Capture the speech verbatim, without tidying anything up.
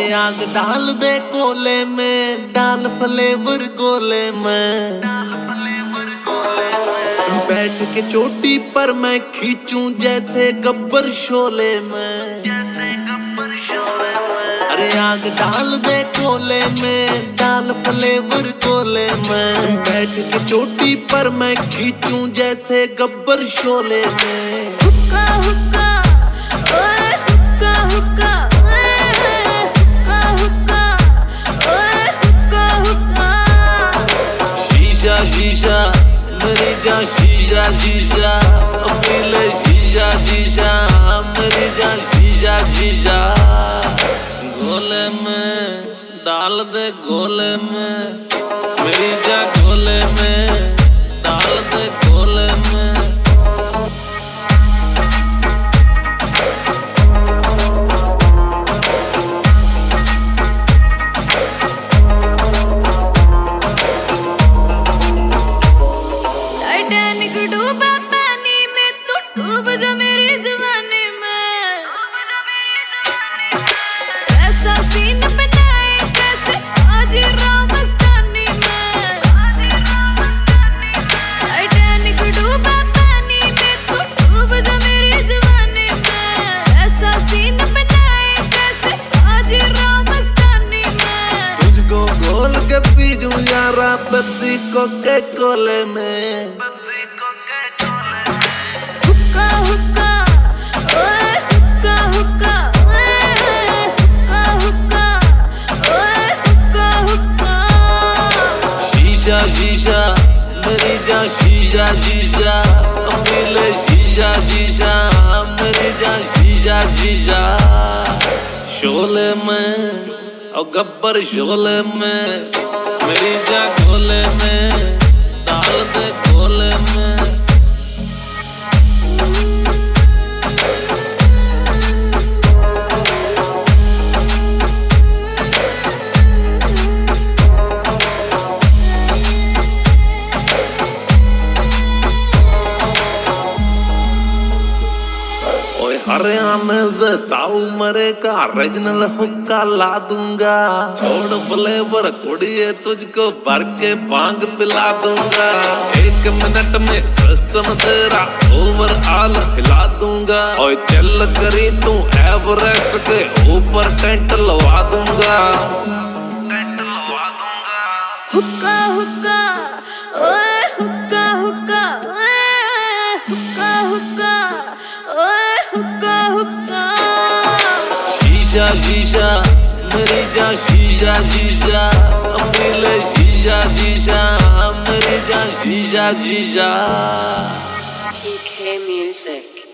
अरे आग डाल दे कोले में, डाल फ्लेवर गोले में, बैठ के चोटी पर मैं खींचूं जैसे गब्बर शोले में। अरे आग डाल दे कोले में, डाल फ्लेवर गोले में, बैठ के चोटी पर मैं खींचूं जैसे गब्बर शोले में। हुक्का हुक्का ओए हुक्का हुक्का ओए हुक्का हुक्का ओए हुक्का हुक्का। शीशा शीशा मेरी जान शीशा शीशा, पी ले शीशा शीशा मेरी जान शीशा शीशा। गोले में डाल दे गोले में, मेरी जान गोले में डाल दे गोले में। टाइटैनिक डूबा पानी में, तू डूब जा मेरी जवानी में। ऐसा सीन बनाए जैसे आज रामस्तानी में। टाइटैनिक डूबा पानी में, तू डूब जा मेरी जवानी में। ऐसा सीन बनाए जैसे आज रामस्तानी में। तुझको घोल के पीजूं यारा पेप्सी कोके कोले में। हुक्का हुक्का ओए हुक्का हुक्का ओए हुक्का हुक्का ओए हुक्का हुक्का। शीशा शीशा मेरी जान शीशा शीशा, पी ले शीशा शीशा मेरी जान शीशा शीशा। शोले में और गब्बर शोले में, मेरी जान गोले में डाल दे गोले में। हरियाणा से ताऊ मरे का रीजनल हुक्का ला दूंगा। छोड़ फ्लेवर कुड़िए तुझको भर के भांग पिला दूंगा। एक मिनट में सिस्टम तेरा ओवर ऑल हिला दूंगा। और चल करी तू एवरेस्ट के ऊपर टेंट लगा दूंगा। हुक्का हुक्का ओए हुक्का हुक्का ओए हुक्का हुक्का ओए हुक्का हुक्का। शीशा शीशा मेरी जान शीशा शीशा, पी ले शीशा शीशा मेरी जान शीशा शीशा। T K Music.